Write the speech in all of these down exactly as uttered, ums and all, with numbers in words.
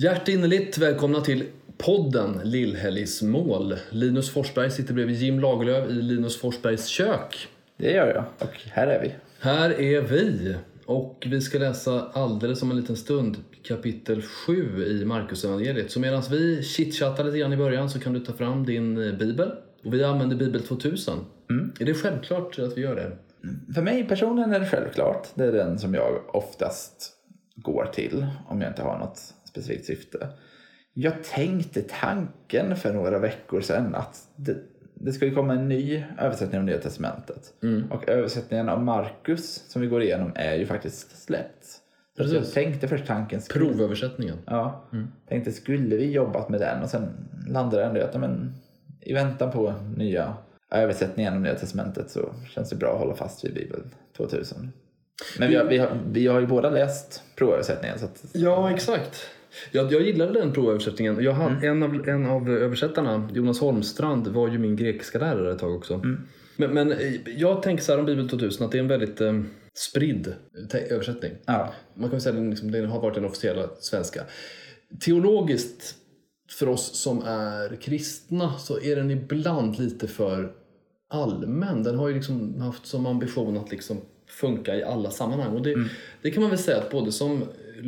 Hjärtinnerligt välkomna till podden Lillhelgsmål. Linus Forsberg sitter bredvid Jim Lagerlöf i Linus Forsbergs kök. Det gör jag, och här är vi. Här är vi, och vi ska läsa alldeles om en liten stund kapitel sju i Markus evangeliet. Så medan vi chitchattar lite grann i början så kan du ta fram din bibel. Och vi använder Bibel tvåtusen. Mm. Är det självklart att vi gör det? För mig personligen är det självklart. Det är den som jag oftast går till om jag inte har något specifikt syfte. Jag tänkte tanken för några veckor sedan att det, det skulle komma en ny översättning av Nya Testamentet. Mm. Och översättningen av Markus som vi går igenom är ju faktiskt släppt. Så jag tänkte först tanken... Skulle, Provöversättningen. Ja, mm. tänkte skulle vi jobbat med den och sen landade ändå att men, i väntan på nya översättningen av Nya Testamentet så känns det bra att hålla fast vid Bibel tvåtusen. Men vi har, vi har, vi har ju båda läst provöversättningen. Så att, ja, exakt. Jag, jag gillade den provöversättningen. Jag hade, mm. en, av, en av översättarna, Jonas Holmstrand, var ju min grekiska lärare ett tag också. Mm. Men, men jag tänker så här om Bibel tvåtusen att det är en väldigt eh, spridd te- översättning. Ja. Man kan säga att den, liksom, den har varit den officiella svenska. Teologiskt för oss som är kristna så är den ibland lite för allmän. Den har ju liksom haft som ambition att liksom funka i alla sammanhang. Och det, mm. det kan man väl säga att både som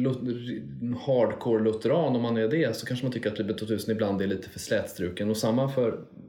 hardcore lutheran, om man är det, så kanske man tycker att Bibel tvåtusen ibland är lite för slätstruken. Och samma för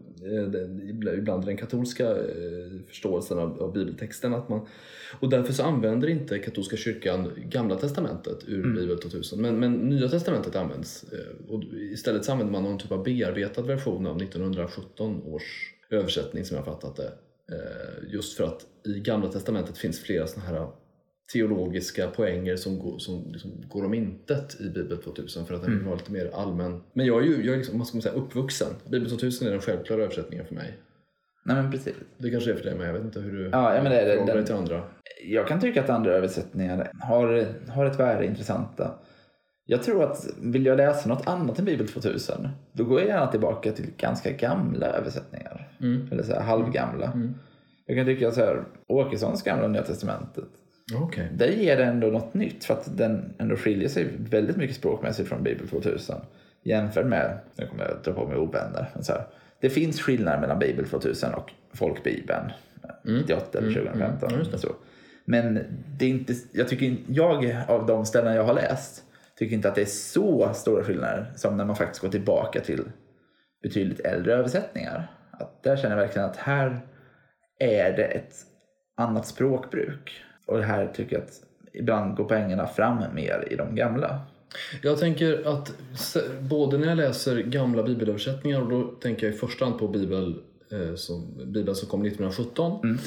eh, ibland den katolska eh, förståelsen av, av bibeltexten. Att man, och därför så använder inte katolska kyrkan Gamla testamentet ur mm. Bibel tvåtusen. Men, men Nya testamentet används. Eh, och istället så använder man någon typ av bearbetad version av nittonhundrasjutton års översättning som jag fattat det. Eh, just för att i Gamla testamentet finns flera såna här teologiska poänger som går, som liksom går om intet i Bibel tvåtusen för att den mm. var lite mer allmän. Men jag är ju jag är liksom, vad ska man säga, uppvuxen. Bibel tvåtusen är den självklara översättningen för mig. Nej, men precis. Det kanske är för dig, men jag vet inte hur du ja, ja, men det är förhåller dig det, till andra. Jag kan tycka att andra översättningar har, har ett värde intressanta. Jag tror att vill jag läsa något annat än Bibel tvåtusen, då går jag gärna tillbaka till ganska gamla översättningar. Mm. Eller så här halvgamla. Mm. Jag kan tycka så här, Åkessons gamla Nya testamentet. Okay. Där ger det ändå något nytt för att den ändå skiljer sig väldigt mycket språkmässigt från Bibel tvåtusen jämfört med, nu kommer jag dra på mig ovänner, men så här, det finns skillnader mellan Bibel tvåtusen och folkbibeln mm. nittioåtta eller tjugohundrafemton mm. Mm. Så. Men det är inte, jag tycker jag av de ställen jag har läst tycker inte att det är så stora skillnader som när man faktiskt går tillbaka till betydligt äldre översättningar. Att där känner jag verkligen att här är det ett annat språkbruk. Och det här tycker jag att ibland går poängerna fram mer i de gamla. Jag tänker att både när jag läser gamla bibelöversättningar, och då tänker jag i första hand på Bibel, eh, som, Bibeln som kom nittonhundrasjutton. Mm.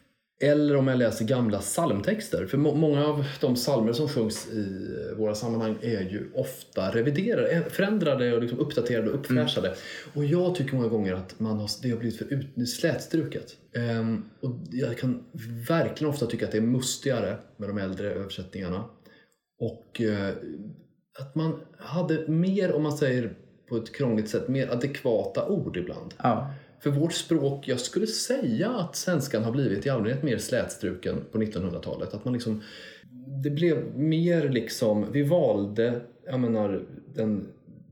Eller om jag läser gamla psalmtexter. För må- många av de psalmer som sjungs i våra sammanhang är ju ofta reviderade, förändrade och liksom uppdaterade och uppfräschade. Mm. Och jag tycker många gånger att man har, det har blivit för ut, slätstruket. Um, och jag kan verkligen ofta tycka att det är mustigare med de äldre översättningarna. Och uh, att man hade mer, om man säger på ett krångligt sätt, mer adekvata ord ibland. Ja. För vårt språk, jag skulle säga att svenskan har blivit i allmänhet mer slätstruken på nittonhundratalet. Att man liksom, det blev mer liksom, vi valde, jag menar, den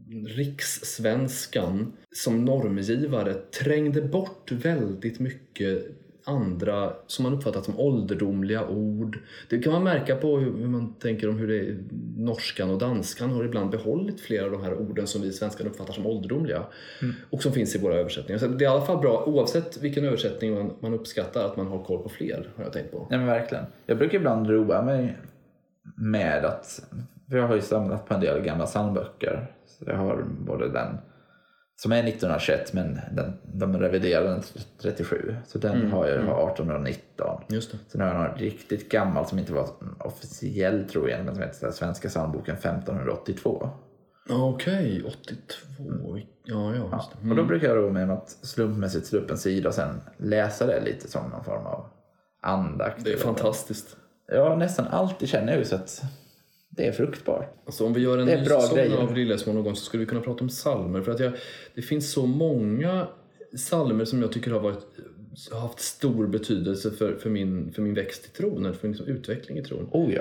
rikssvenskan som normgivare, trängde bort väldigt mycket andra som man uppfattat som ålderdomliga ord. Det kan man märka på hur man tänker om hur det är. Norskan och danskan har ibland behållit flera av de här orden som vi svenskar uppfattar som ålderdomliga mm. och som finns i våra översättningar. Så det är i alla fall bra, oavsett vilken översättning man, man uppskattar, att man har koll på fler, har jag tänkt på. Ja, men verkligen. Jag brukar ibland roa mig med att, för jag har ju samlat på en del gamla psalmböcker. Så jag har både den som är nittonhundratjugoett, men den, de reviderade den trettiosju. Så den mm, har jag mm. artonhundranitton. Just det. Sen har jag någon riktigt gammal som inte var officiell, tror jag, men som heter Svenska psalmboken femtonhundraåttiotvå. Okej, okay, åttiotvå. Mm. Ja, ja, just det. Mm. Och då brukar jag roa mig med att slumpmässigt slå upp en sida och sen läsa det lite som någon form av andakt. Det är fantastiskt. Ja, nästan alltid känner jag ju så att det är fruktbart. Alltså om vi gör en ny säsong av Lillhelgsmål någon gång så skulle vi kunna prata om psalmer. För att jag, det finns så många psalmer som jag tycker har, varit, har haft stor betydelse för, för, min, för min växt i tron. Eller för min liksom, utveckling i tron. Oh ja.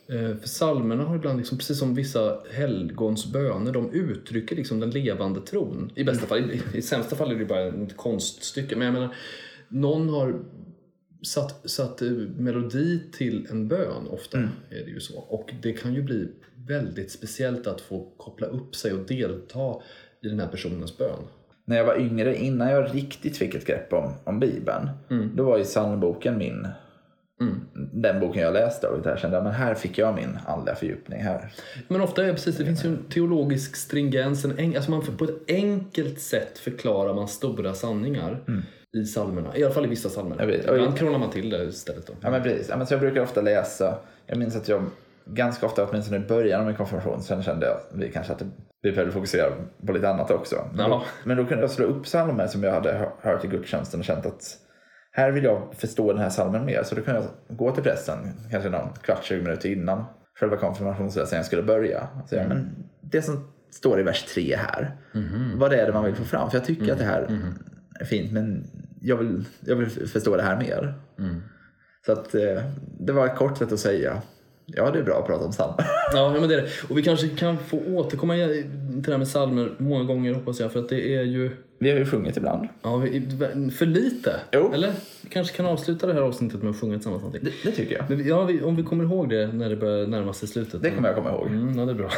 För psalmerna har ibland, liksom, precis som vissa helgons böner, de uttrycker liksom den levande tron. I bästa fall, i, i sämsta fall är det bara ett konststycke. Men jag menar, någon har satt, satt melodi till en bön, ofta mm. är det ju så. Och det kan ju bli väldigt speciellt att få koppla upp sig och delta i den här personens bön. När jag var yngre, innan jag riktigt fick ett grepp om, om Bibeln, mm. då var ju psalmboken min... Mm. Den boken jag läste och där kände jag, men här fick jag min andliga fördjupning här. Men ofta är det precis, det finns ju en teologisk stringens, en en, alltså man på ett enkelt sätt förklarar man stora sanningar mm. i psalmerna, i alla fall i vissa psalmer. Ibland krånar man till det istället då. Ja men precis, ja, men så jag brukar ofta läsa, jag minns att jag ganska ofta, åtminstone i början av min konfirmation, sen kände jag vi kanske att vi behövde fokusera på lite annat också. Men då, men då kunde jag slå upp psalmer som jag hade hört i gudstjänsten och känt att här vill jag förstå den här psalmen mer. Så då kan jag gå till prästen kanske någon kvart, tjugo minuter innan själva konfirmationsläsningen skulle börja. Så mm. men det som står i vers tre här, mm. vad är det man vill få fram? För jag tycker mm. att det här mm. är fint, men jag vill, jag vill förstå det här mer. Mm. Så att eh, det var ett kort sätt att säga, ja det är bra att prata om psalmer. Ja men det är det. Och vi kanske kan få återkomma till det här med psalmer många gånger, hoppas jag, för att det är ju... Vi har ju sjungit ibland. Ja, för lite. Jo. Eller? Vi kanske kan avsluta det här avsnittet med att sjunga tillsammans någonting. Det, det tycker jag. Men ja, vi, om vi kommer ihåg det när det börjar närma sig slutet. Det kommer jag komma ihåg. Mm, ja, det är bra.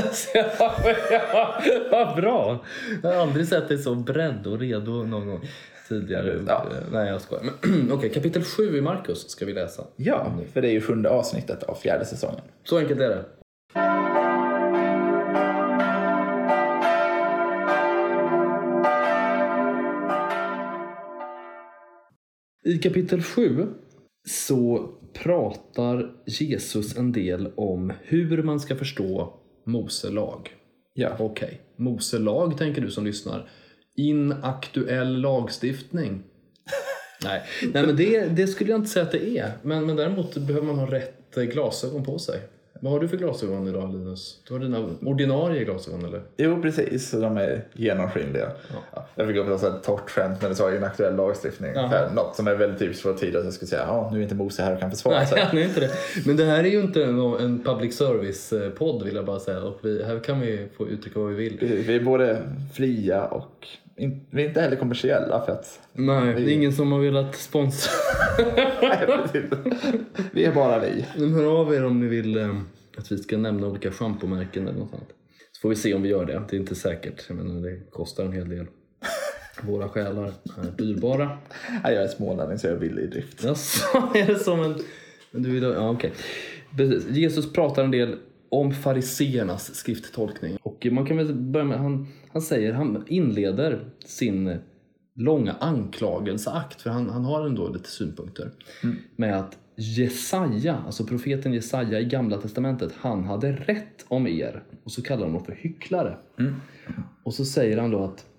Vad bra. Jag har aldrig sett dig så beredd och redo någon gång tidigare. Ja. Nej, jag skojar. Okej, okay, kapitel sju i Markus ska vi läsa. Ja, för det är ju sjunde avsnittet av fjärde säsongen. Så enkelt är det. I kapitel sju så pratar Jesus en del om hur man ska förstå Mose lag. Ja. Okej, okay. Mose lag tänker du som lyssnar. Inaktuell lagstiftning. Nej, Nej men det, det skulle jag inte säga att det är. Men, men däremot behöver man ha rätt glasögon på sig. Vad har du för glasögon idag, Linus? Du har dina ordinarie glasögon, eller? Jo, precis. De är genomskinliga. Ja. Jag fick upp ett torrt skämt när det sa en aktuell lagstiftning. För något som är väldigt typiskt för tid att jag skulle säga, ja, nu är inte Mose här och kan försvara sig. Nej, inte det. Men det här är ju inte en, en public service-podd, vill jag bara säga. Och vi, här kan vi få uttrycka vad vi vill. Vi, vi är både fria och in, vi är inte heller kommersiella. För att Nej, vi... det är ingen som har velat sponsra. Vi är bara vi. Men hör av er om ni vill eh, att vi ska nämna olika shampoo-märken eller något annat. Så får vi se om vi gör det. Det är inte säkert. Jag menar, det kostar en hel del. Våra själar är dyrbara. Jag är smålänning så jag är billig i drift. Ja, så är det som en... Men du vill... Ja, okej. Okay. Jesus pratar en del om fariseernas skrifttolkning. Och man kan väl börja med... Han, han säger... Han inleder sin långa anklagelseakt. För han, han har ändå lite synpunkter. Mm. Med att Jesaja, alltså profeten Jesaja i Gamla testamentet, han hade rätt om er. Och så kallar han dem för hycklare. Mm. Och så säger han då att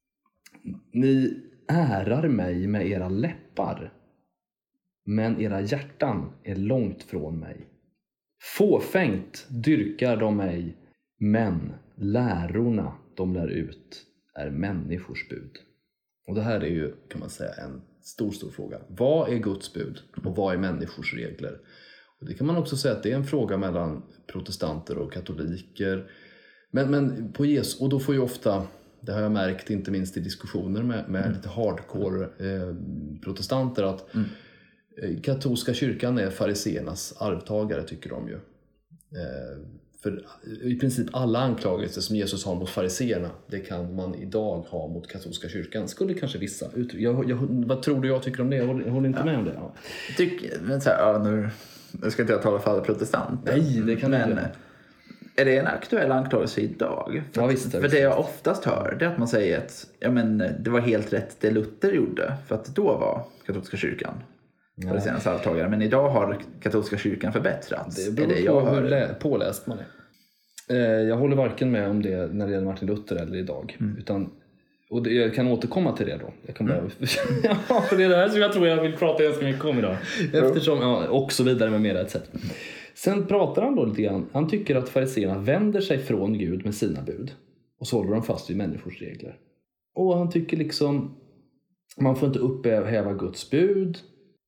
ni ärar mig med era läppar, men era hjärtan är långt från mig. Fåfängt dyrkar de mig, men lärorna de lär ut är människors bud. Och det här är ju, kan man säga, en stor, stor fråga. Vad är Guds bud och vad är människors regler? Och det kan man också säga att det är en fråga mellan protestanter och katoliker. Men, men på Jesus, och då får ju ofta, det har jag märkt inte minst i diskussioner med, med mm. lite hardcore eh, protestanter, att mm. eh, katolska kyrkan är fariseernas arvtagare, tycker de ju. Eh, för i princip alla anklagelser som Jesus har mot fariseerna, det kan man idag ha mot katolska kyrkan. Skulle kanske vissa uttrycka. Jag, jag, vad tror du jag tycker om det? Jag håller, jag håller inte ja. med om det. Ja. Tyck, men så här, ja, nu, nu ska inte jag tala för alla protestanter. Nej, det kan men, inte. Är det en aktuell anklagelse idag? För, ja, visst, för det jag oftast hör, det är att man säger att ja, men, det var helt rätt det Luther gjorde. För att då var katolska kyrkan ja. fariseernas arvtagare. Men idag har katolska kyrkan förbättrats. Det beror är det på jag hur lä- påläst man är. Jag håller varken med om det när det gäller Martin Luther eller idag. Mm. Utan, och det, jag kan återkomma till det då. Jag kan bara, mm. ja, för det är det här som jag tror jag vill prata ganska mycket om idag. Eftersom, ja, och så vidare med mera ett sätt. Sen pratar han då lite grann. Han tycker att fariseerna vänder sig från Gud med sina bud. Och så håller de fast vid människors regler. Och han tycker liksom, man får inte upphäva Guds bud.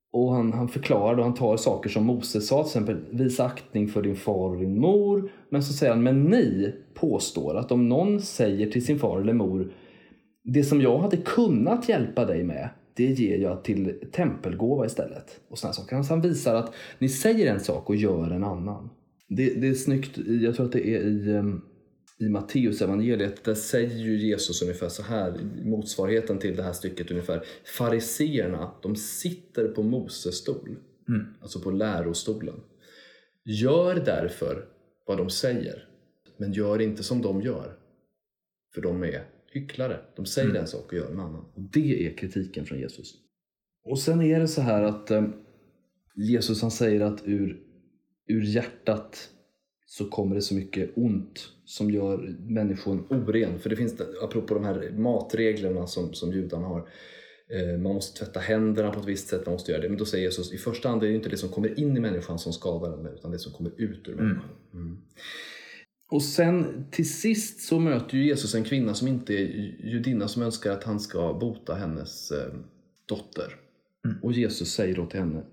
Och han, han förklarar och han tar saker som Moses sa, till exempel visa aktning för din far och din mor. Men så säger han, men ni påstår att om någon säger till sin far eller mor, det som jag hade kunnat hjälpa dig med, det ger jag till tempelgåva istället. Och såna saker. Han visar att ni säger en sak och gör en annan. Det, det är snyggt, jag tror att det är i, i Matteus evangeliet, där säger ju Jesus ungefär så här, motsvarigheten till det här stycket ungefär. Fariseerna, de sitter på Moses stol, mm. alltså på lärostolen. Gör därför vad de säger, men gör inte som de gör. För de är hycklare. De säger mm. en sak och gör en annan. Och det är kritiken från Jesus. Och sen är det så här att eh, Jesus han säger att ur, ur hjärtat så kommer det så mycket ont som gör människan oren. För det finns, apropå de här matreglerna som, som judarna har. Eh, man måste tvätta händerna på ett visst sätt, man måste göra det. Men då säger Jesus, i första hand är det inte det som kommer in i människan som skadar den, utan det som kommer ut ur människan. Mm. Mm. Och sen till sist så möter ju Jesus en kvinna som inte är judinna, som önskar att han ska bota hennes eh, dotter. Mm. Och Jesus säger då till henne,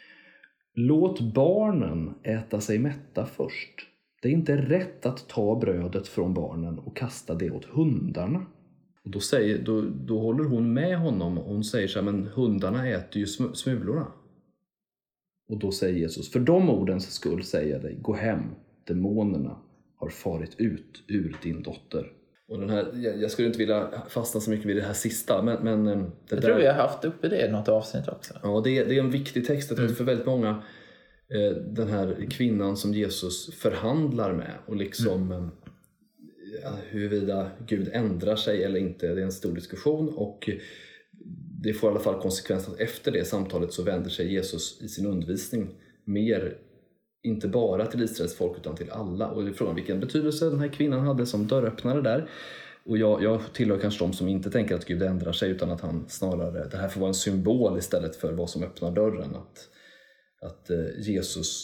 låt barnen äta sig mätta först. Det är inte rätt att ta brödet från barnen och kasta det åt hundarna. Och då, säger, då, då håller hon med honom och hon säger så här, men hundarna äter ju sm- smulorna. Och då säger Jesus, för de ordens skull säger jag dig, gå hem, demonerna har farit ut ur din dotter. Och den här, jag, jag skulle inte vilja fastna så mycket vid det här sista, men, men det jag där, tror vi har haft uppe det i något avsnitt också. Ja, det är, det är en viktig text. Jag tror mm. för väldigt många, eh, den här kvinnan som Jesus förhandlar med och liksom mm. eh, huruvida Gud ändrar sig eller inte, det är en stor diskussion, och det får i alla fall konsekvensen att efter det samtalet så vänder sig Jesus i sin undervisning mer, inte bara till Israels folk utan till alla. Och det är frågan vilken betydelse den här kvinnan hade som dörröppnare där. Och jag, jag tillhör kanske de som inte tänker att Gud ändrar sig, utan att han snarare, det här får vara en symbol istället för vad som öppnar dörren. Att, att Jesus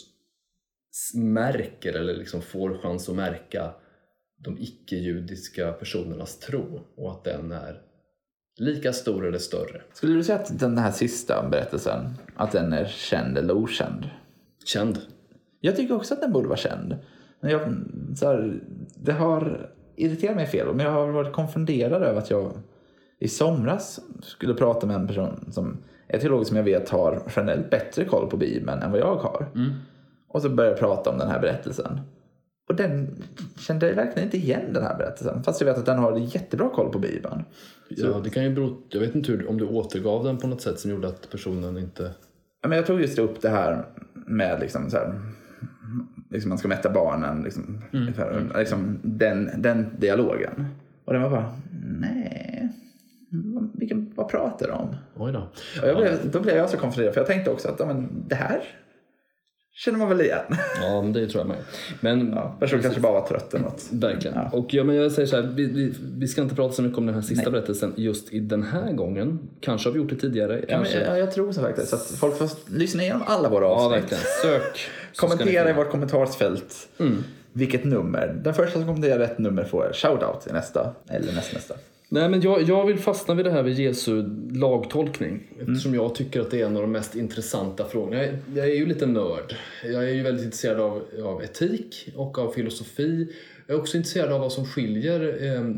märker eller liksom får chans att märka de icke-judiska personernas tro, och att den är lika stor eller större. Skulle du säga att den här sista berättelsen, att den är känd eller okänd? Känd. Jag tycker också att den borde vara känd. Men jag, så här, det har irriterat mig fel, men jag har varit konfunderad över att jag i somras skulle prata med en person som är teolog som jag vet har generellt bättre koll på Bibeln än vad jag har. Mm. Och så började jag prata om den här berättelsen. Och den kände jag verkligen inte igen, den här berättelsen. Fast jag vet att den har jättebra koll på Bibeln. Så. Ja, det kan ju bero, jag vet inte hur, om du återgav den på något sätt som gjorde att personen inte... Ja, men jag tog just upp det här med liksom så här, liksom man ska mätta barnen liksom, mm. för, liksom den, den dialogen. Och den var bara, nej, vilken, vad pratar de om? Oj då. Och jag blev, då blev jag så konfunderad, för jag tänkte också att ja, men det här känner man väl igen. Ja, men det tror jag med. Men ja, personen kanske bara var trött eller något. Verkligen. Ja. Och ja, men jag säger så här, vi, vi, vi ska inte prata så mycket om den här sista Nej. berättelsen just i den här gången. Kanske har vi gjort det tidigare. Ja, men, ja, jag tror så faktiskt. Så att folk får lyssna igenom alla våra avsnitt. Ja, verkligen. Sök. Kommentera i vårt kommentarsfält. Mm. Vilket nummer. Den första som kommenterar rätt nummer får shoutout i nästa. Eller näst nästa. Nej, men jag, jag vill fastna vid det här vid Jesu lagtolkning. Eftersom mm. jag tycker att det är en av de mest intressanta frågorna. Jag, jag är ju lite nörd. Jag är ju väldigt intresserad av, av etik och av filosofi. Jag är också intresserad av vad som skiljer eh,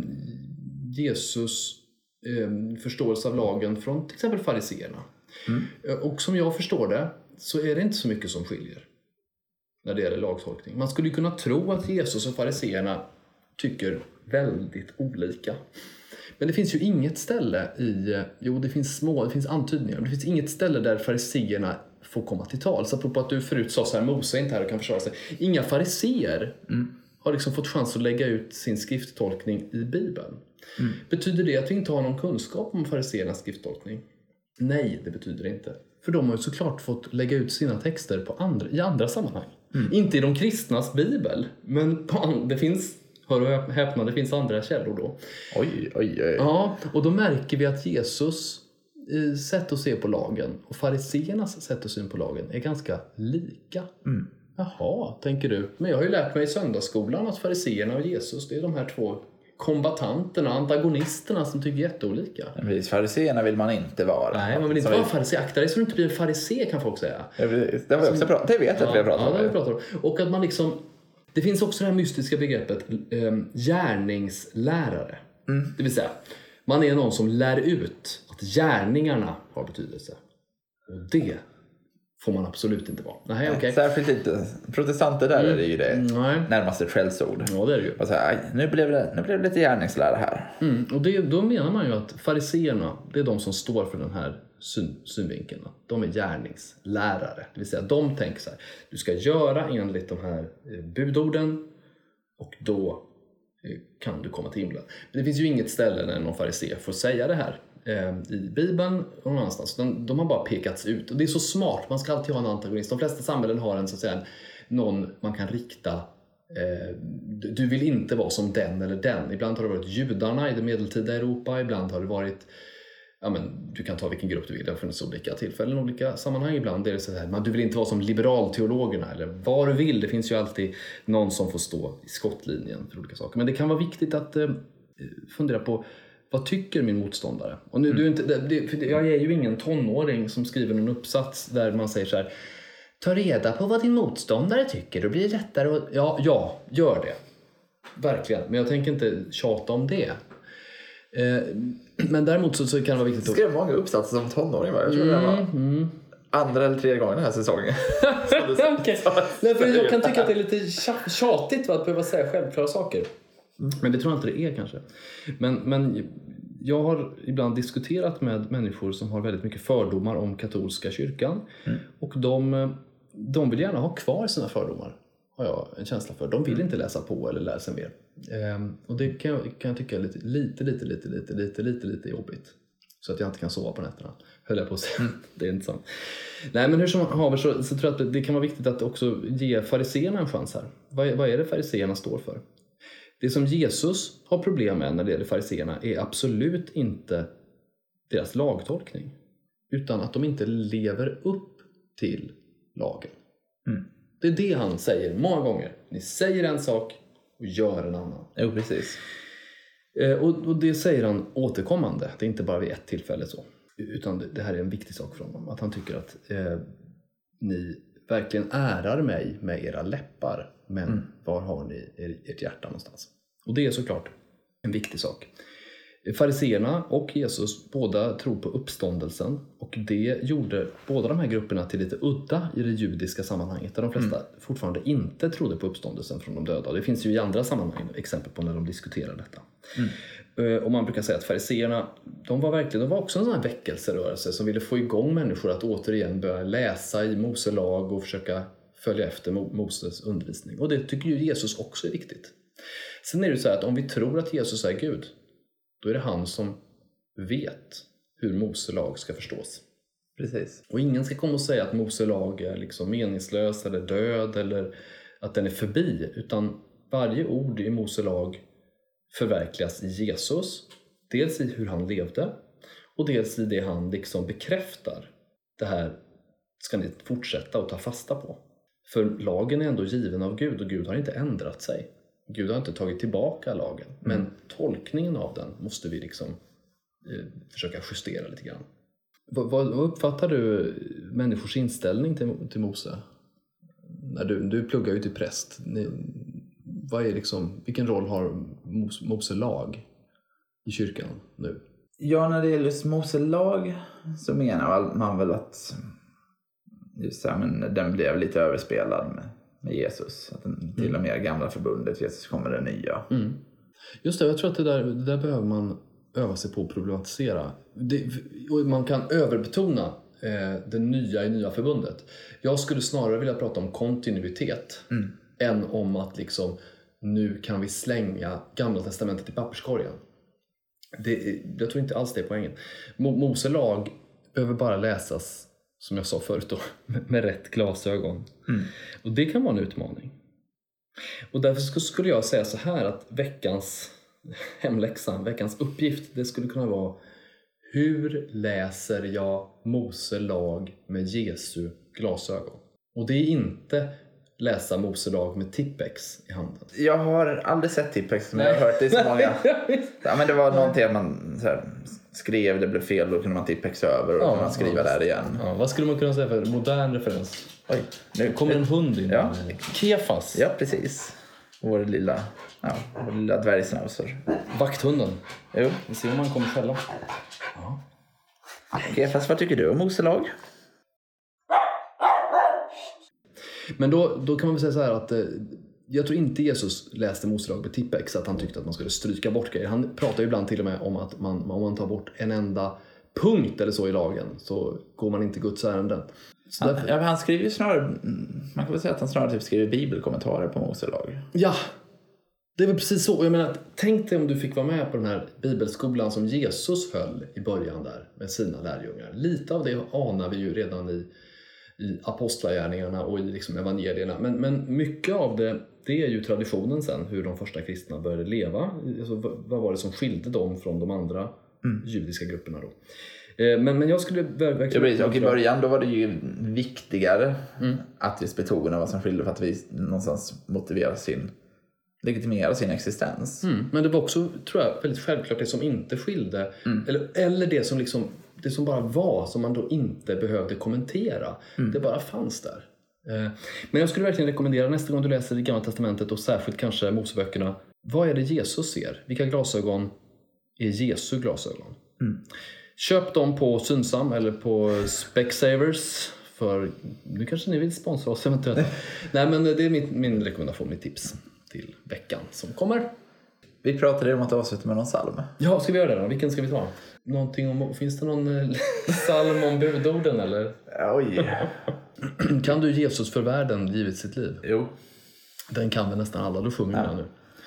Jesus eh, förståelse av lagen från till exempel fariseerna. Mm. Och som jag förstår det så är det inte så mycket som skiljer när det gäller lagtolkning. Man skulle kunna tro att Jesus och fariseerna tycker väldigt olika. Men det finns ju inget ställe i, jo det finns små, det finns antydningar, men det finns inget ställe där fariseerna får komma till tal. Så apropå att du förut sa så här, Mose är inte här och kan försvara sig. Inga fariseer mm. har liksom fått chans att lägga ut sin skrifttolkning i Bibeln. Mm. Betyder det att vi inte har någon kunskap om fariseernas skrifttolkning? Nej, det betyder det inte. För de har ju såklart fått lägga ut sina texter på andra, i andra sammanhang. Mm. Inte i de kristnas bibel, men på, det finns... Hör och häpna, det finns andra källor då. Oj, oj, oj. Ja, och då märker vi att Jesus sätt att se på lagen och fariseernas sätt att se på lagen är ganska lika. Mm. Jaha, tänker du. Men jag har ju lärt mig i söndagsskolan att fariseerna och Jesus, det är de här två kombatanterna, antagonisterna som tycker jätteolika. Precis, fariséerna vill man inte vara. Nej, man vill inte vara farisé. Akta dig så du inte blir en farisé, kan folk säga. Ja, precis. Det, har vi också pratat, det vet jag att vi har pratat om. Ja, det har vi pratat om. Och att man liksom... Det finns också det här mystiska begreppet eh, gärningslärare. Mm. Det vill säga, man är någon som lär ut att gärningarna har betydelse. Och det får man absolut inte vara. Nej, okay. Särskilt inte. Protestanter där mm. är det ju det Nej. närmaste skällsord. Ja, det är det ju. Och så här, nu, blev det, nu blev det lite gärningslära här. Mm. Och det, då menar man ju att fariséerna, det är de som står för den här syn, synvinkeln. De är gärningslärare. Det vill säga, de tänker så här, du ska göra enligt de här budorden och då kan du komma till himlen. Men det finns ju inget ställe när någon farisé får säga det här i Bibeln och någon annanstans. De, de har bara pekats ut. Och det är så smart. Man ska alltid ha en antagonist. De flesta samhällen har en, så att säga, någon man kan rikta. Eh, du vill inte vara som den eller den. Ibland har det varit judarna i det medeltida Europa. Ibland har det varit... Ja, men, du kan ta vilken grupp du vill. Det har funnits olika tillfällen, olika sammanhang. Ibland är det så här, men du vill inte vara som liberalteologerna. Eller vad du vill. Det finns ju alltid någon som får stå i skottlinjen för olika saker. Men det kan vara viktigt att eh, fundera på... Vad tycker min motståndare? Och nu, mm. du inte, det, för jag är ju ingen tonåring som skriver en uppsats där man säger så här: ta reda på vad din motståndare tycker, då blir det lättare att... Ja, ja, gör det. Verkligen. Men jag tänker inte tjata om det. Eh, men däremot så, så kan det vara viktigt att... Skrev många uppsatser som tonåring, va? Jag tror mm, det var mm. andra eller tredje gången den här säsongen. Okay. Nej, för jag kan tycka att det är lite tjatigt, va, att behöva säga självklara saker. Mm. Men det tror jag inte det är kanske. Men, men jag har ibland diskuterat med människor som har väldigt mycket fördomar om katolska kyrkan. Mm. Och de, de vill gärna ha kvar sina fördomar, har jag en känsla för. De vill mm. inte läsa på eller lära sig mer. Ehm, och det kan jag, kan jag tycka är lite, lite, lite, lite, lite, lite, lite, lite jobbigt. Så att jag inte kan sova på nätterna. Höll jag på att säga. Mm. Det är inte sant. Nej, men hur som haver så, så tror jag att det kan vara viktigt att också ge fariséerna en chans här. Vad, vad är det fariséerna står för? Det som Jesus har problem med när det gäller fariséerna är absolut inte deras lagtolkning. Utan att de inte lever upp till lagen. Mm. Det är det han säger många gånger. Ni säger en sak och gör en annan. Jo, precis. Eh, och, och det säger han återkommande. Det är inte bara vid ett tillfälle så. Utan det, det här är en viktig sak för honom. Att han tycker att eh, ni verkligen ärar mig med era läppar. Men mm. var har ni er, ert hjärta någonstans? Och det är såklart en viktig sak. Fariséerna och Jesus båda tror på uppståndelsen. Och det gjorde båda de här grupperna till lite udda i det judiska sammanhanget. Där de flesta mm. fortfarande inte trodde på uppståndelsen från de döda. Och det finns ju i andra sammanhang exempel på när de diskuterar detta. Mm. Och man brukar säga att fariséerna, de var verkligen, de var också en sån här väckelserörelse som ville få igång människor att återigen börja läsa i Mose lag och försöka följa efter Moses undervisning. Och det tycker ju Jesus också är viktigt. Sen är det så här att om vi tror att Jesus är Gud, då är det han som vet hur Mose lag ska förstås. Precis. Och ingen ska komma och säga att Mose lag är liksom meningslös eller död eller att den är förbi. Utan varje ord i Mose lag förverkligas i Jesus. Dels i hur han levde och dels i det han liksom bekräftar. Det här ska ni fortsätta att ta fasta på. För lagen är ändå given av Gud och Gud har inte ändrat sig. Gud har inte tagit tillbaka lagen. Men mm. tolkningen av den måste vi liksom eh, försöka justera lite grann. Vad, vad uppfattar du människors inställning till, till Mose? När du, du pluggar ju till präst. Ni, vad är liksom, vilken roll har Mose, Mose lag i kyrkan nu? Ja, när det gäller Mose lag så menar man väl att just så här, men den blev lite överspelad med, med Jesus. Att den, till och med gamla förbundet, Jesus kommer det nya. Mm. Just det, jag tror att det där, det där behöver man öva sig på att problematisera. Det, och man kan överbetona eh, det nya i nya förbundet. Jag skulle snarare vilja prata om kontinuitet mm. än om att liksom, nu kan vi slänga gamla testamentet i papperskorgen. Det, jag tror inte alls det är poängen. Mose lag behöver bara läsas, som jag sa förut då, med rätt glasögon. Mm. Och det kan vara en utmaning. Och därför skulle jag säga så här att veckans hemläxa, veckans uppgift, det skulle kunna vara: hur läser jag Mose lag med Jesu glasögon? Och det är inte läsa Moselag med Tippex i handen? Jag har aldrig sett Tippex, men jag har hört det så många. Ja, men det var någonting man så här, skrev, det blev fel, då kunde man Tippex över och ja, kunde man skriva ja, där igen. Ja, vad skulle man kunna säga för modern referens? Oj, nu kommer en hund in. Ja. Kefas. Ja, precis. Vår lilla, ja, vår lilla dvärgsnauser. Vakthunden. Jo. Vi ser om man kommer själva. Ja. Kefas, vad tycker du om Moselag? Men då, då kan man väl säga så här att eh, jag tror inte Jesus läste Moselag med Tippex att han tyckte att man skulle stryka bort grejer. Han pratar ju ibland till och med om att man, om man tar bort en enda punkt eller så i lagen så går man inte Guds ärenden. Så han, därför... ja, han skriver ju snarare, man kan väl säga att han snarare typ skriver bibelkommentarer på Moselag. Ja, det är väl precis så. Jag menar, tänk dig om du fick vara med på den här bibelskolan som Jesus höll i början där med sina lärjungar. Lite av det anar vi ju redan i i apostlagärningarna och i liksom evangelierna. Men, men mycket av det, det är ju traditionen sen, hur de första kristna började leva. Alltså, vad var det som skilde dem från de andra mm. judiska grupperna då? Eh, men, men jag skulle verkligen... Ja, och i början då var det ju viktigare mm. att vi betonar vad som skilde för att vi någonstans motiverar sin, legitimera sin existens. Mm. Men det var också, tror jag, väldigt självklart det som inte skilde. Mm. Eller, eller det som liksom... Det som bara var, som man då inte behövde kommentera. Mm. Det bara fanns där. Men jag skulle verkligen rekommendera nästa gång du läser i Gamla testamentet och särskilt kanske Moseböckerna. Vad är det Jesus ser? Vilka glasögon är Jesu glasögon? Mm. Köp dem på Synsam eller på Specsavers. För nu kanske ni vill sponsra oss eventuellt. Nej, men det är min, min rekommendation, mitt tips till veckan som kommer. Vi pratade om att avsluta med någon psalm. Ja, ska vi göra det då? Vilken ska vi ta? Någonting om, finns det någon psalm om budorden eller? Oj. Kan du Jesus för världen givit sitt liv? Jo. Den kan vi nästan alla, då sjunger vi ja. nu.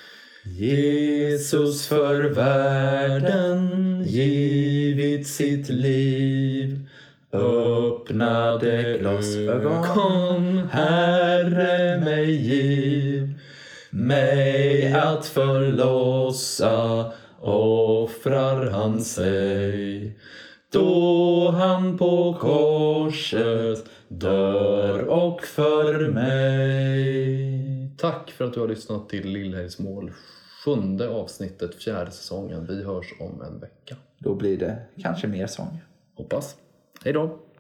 Jesus för världen givit sitt liv, öppnade glasögon, Herre mig giv, mig att förlossa offrar han sig, då han på korset dör och för mig. Tack för att du har lyssnat till Lillhäjsmål, sjunde avsnittet, fjärde säsongen. Vi hörs om en vecka. Då blir det kanske mer sång. Hoppas. Hej då.